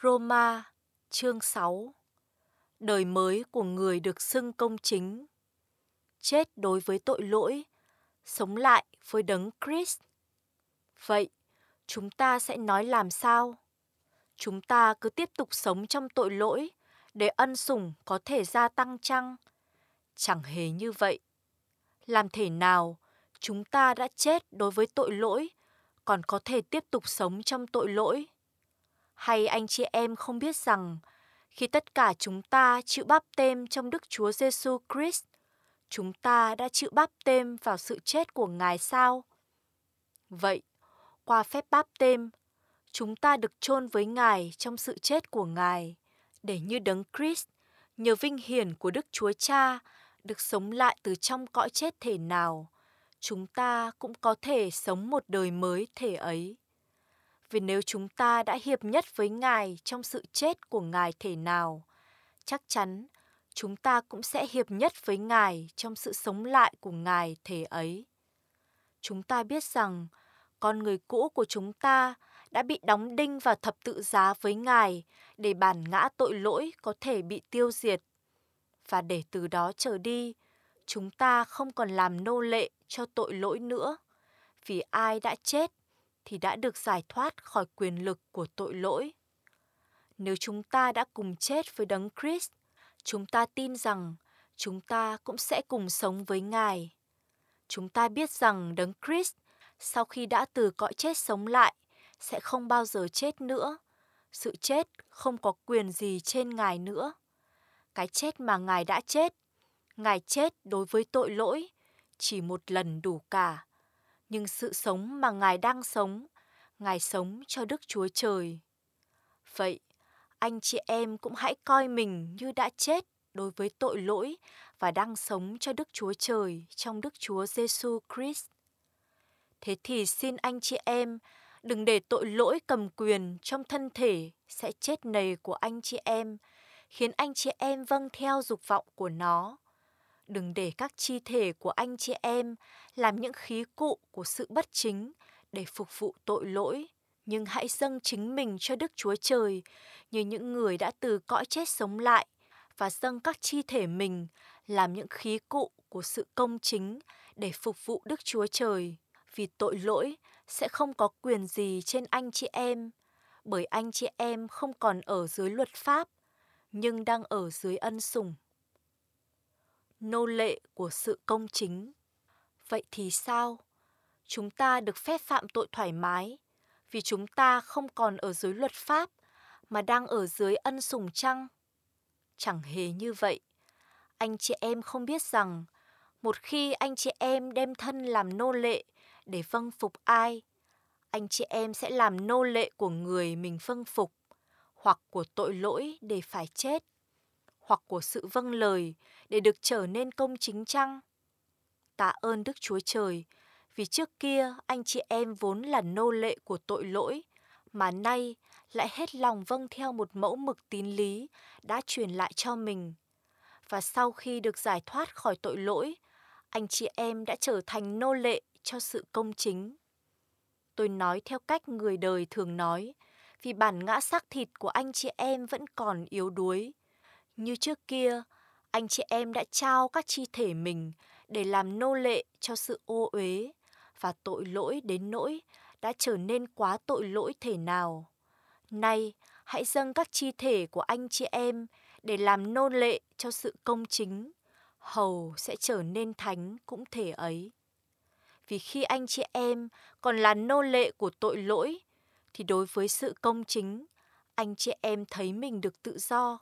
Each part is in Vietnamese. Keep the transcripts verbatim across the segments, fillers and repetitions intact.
Roma chương sáu. Đời mới của người được xưng công chính. Chết đối với tội lỗi, sống lại với đấng Christ. Vậy, chúng ta sẽ nói làm sao? Chúng ta cứ tiếp tục sống trong tội lỗi để ân sủng có thể gia tăng chăng? Chẳng hề như vậy. Làm thế nào chúng ta đã chết đối với tội lỗi còn có thể tiếp tục sống trong tội lỗi? Hay anh chị em không biết rằng khi tất cả chúng ta chịu báp têm trong Đức Chúa Giêsu Christ, chúng ta đã chịu báp têm vào sự chết của Ngài sao? Vậy, qua phép báp têm, chúng ta được chôn với Ngài trong sự chết của Ngài, để như đấng Christ, nhờ vinh hiển của Đức Chúa Cha, được sống lại từ trong cõi chết thể nào, chúng ta cũng có thể sống một đời mới thể ấy. Vì nếu chúng ta đã hiệp nhất với Ngài trong sự chết của Ngài thể nào, chắc chắn chúng ta cũng sẽ hiệp nhất với Ngài trong sự sống lại của Ngài thể ấy. Chúng ta biết rằng con người cũ của chúng ta đã bị đóng đinh vào thập tự giá với Ngài để bản ngã tội lỗi có thể bị tiêu diệt. Và để từ đó trở đi, chúng ta không còn làm nô lệ cho tội lỗi nữa, vì ai đã chết thì đã được giải thoát khỏi quyền lực của tội lỗi. Nếu chúng ta đã cùng chết với đấng Christ, chúng ta tin rằng chúng ta cũng sẽ cùng sống với Ngài. Chúng ta biết rằng đấng Christ, sau khi đã từ cõi chết sống lại, sẽ không bao giờ chết nữa. Sự chết không có quyền gì trên Ngài nữa. Cái chết mà Ngài đã chết, Ngài chết đối với tội lỗi, chỉ một lần đủ cả. Nhưng sự sống mà Ngài đang sống, Ngài sống cho Đức Chúa Trời. Vậy, anh chị em cũng hãy coi mình như đã chết đối với tội lỗi và đang sống cho Đức Chúa Trời trong Đức Chúa Giêsu Christ. Thế thì xin anh chị em đừng để tội lỗi cầm quyền trong thân thể sẽ chết nầy của anh chị em, khiến anh chị em vâng theo dục vọng của nó. Đừng để các chi thể của anh chị em làm những khí cụ của sự bất chính để phục vụ tội lỗi, nhưng hãy dâng chính mình cho Đức Chúa Trời như những người đã từ cõi chết sống lại, và dâng các chi thể mình làm những khí cụ của sự công chính để phục vụ Đức Chúa Trời. Vì tội lỗi sẽ không có quyền gì trên anh chị em, bởi anh chị em không còn ở dưới luật pháp, nhưng đang ở dưới ân sủng. Nô lệ của sự công chính. Vậy thì sao? Chúng ta được phép phạm tội thoải mái vì chúng ta không còn ở dưới luật pháp mà đang ở dưới ân sủng chăng? Chẳng hề như vậy. Anh chị em không biết rằng một khi anh chị em đem thân làm nô lệ để vâng phục ai, anh chị em sẽ làm nô lệ của người mình vâng phục, hoặc của tội lỗi để phải chết, hoặc của sự vâng lời để được trở nên công chính chăng? Tạ ơn Đức Chúa Trời, vì trước kia anh chị em vốn là nô lệ của tội lỗi, mà nay lại hết lòng vâng theo một mẫu mực tín lý đã truyền lại cho mình. Và sau khi được giải thoát khỏi tội lỗi, anh chị em đã trở thành nô lệ cho sự công chính. Tôi nói theo cách người đời thường nói, vì bản ngã xác thịt của anh chị em vẫn còn yếu đuối. Như trước kia, anh chị em đã trao các chi thể mình để làm nô lệ cho sự ô uế, và tội lỗi đến nỗi đã trở nên quá tội lỗi thể nào. Nay, hãy dâng các chi thể của anh chị em để làm nô lệ cho sự công chính, hầu sẽ trở nên thánh cũng thể ấy. Vì khi anh chị em còn là nô lệ của tội lỗi, thì đối với sự công chính, anh chị em thấy mình được tự do.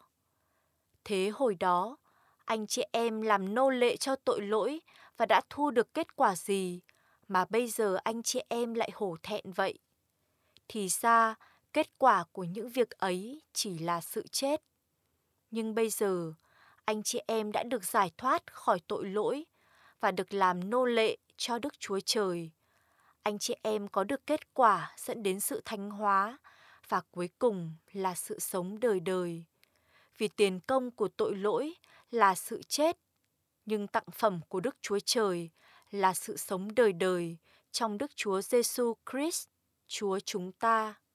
Thế hồi đó, anh chị em làm nô lệ cho tội lỗi và đã thu được kết quả gì mà bây giờ anh chị em lại hổ thẹn vậy? Thì ra, kết quả của những việc ấy chỉ là sự chết. Nhưng bây giờ, anh chị em đã được giải thoát khỏi tội lỗi và được làm nô lệ cho Đức Chúa Trời. Anh chị em có được kết quả dẫn đến sự thánh hóa và cuối cùng là sự sống đời đời. Vì tiền công của tội lỗi là sự chết, nhưng tặng phẩm của Đức Chúa Trời là sự sống đời đời trong Đức Chúa Giêsu Christ, Chúa chúng ta.